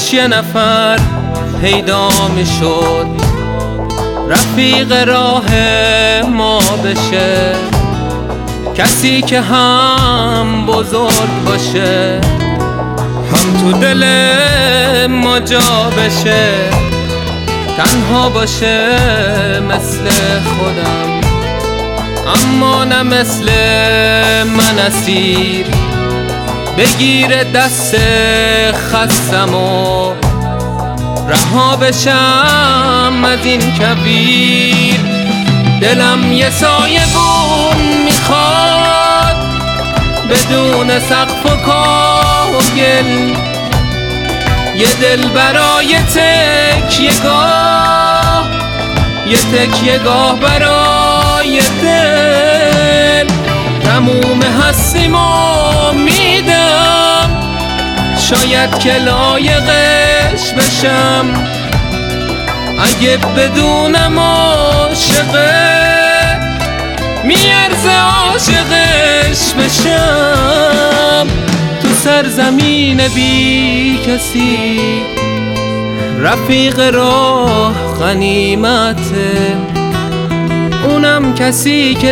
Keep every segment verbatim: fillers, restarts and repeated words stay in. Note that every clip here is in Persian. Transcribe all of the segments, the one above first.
کاش یه نفر پیدا میشد رفیق راه ما بشه، کسی که هم بزرگ باشه هم تو دل ما جا بشه، تنها باشه مثل خودم اما نه مثل من اسیر، بگیر دست خستم و رها بشم از این کبیر. دلم یه سایبون میخواد بدون سقف و کاهگل، یه دل برای تکیه گاه، یه تکیه گاه برای دل. تموم هستیمو میدم شاید که لایقش بشم، اگه بدونم عاشقه میارزه عاشقش بشم. تو سرزمین بی کسی رفیق راه غنیمته، اونم کسی که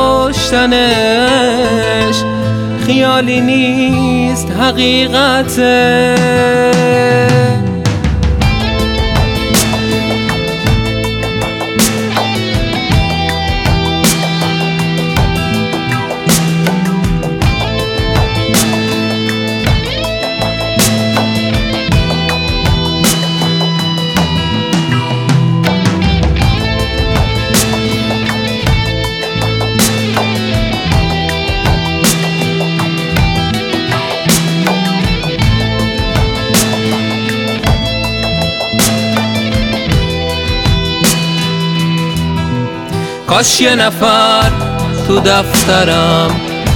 داشتنش خیالی نیست حقیقته. کاش یه نفر تو دفترم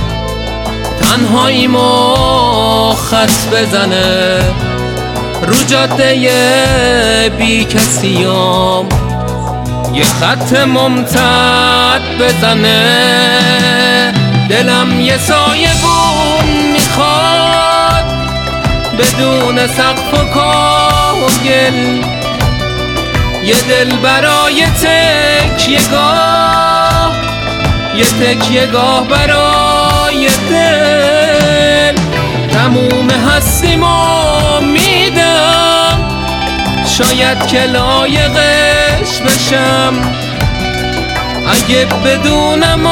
تنهاییمو خط بزنه، رو جاده بی کسیام یه خط ممتد بزنه. دلم یه سایبون میخواد بدون سقف و کاهگل، یه دل برای تکیه گاه، یه تکیه گاه برای دل. تموم هستیمو میدم شاید که لایقش بشم، اگه بدونم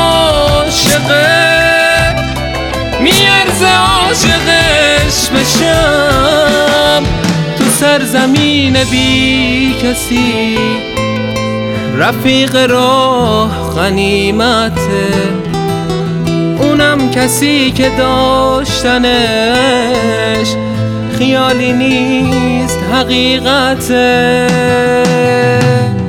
عاشقه میارزه عاشقش بشم. تو سرزمین بی کسی رفیق راه غنیمته، اونم کسی که داشتنش خیالی نیست حقیقته.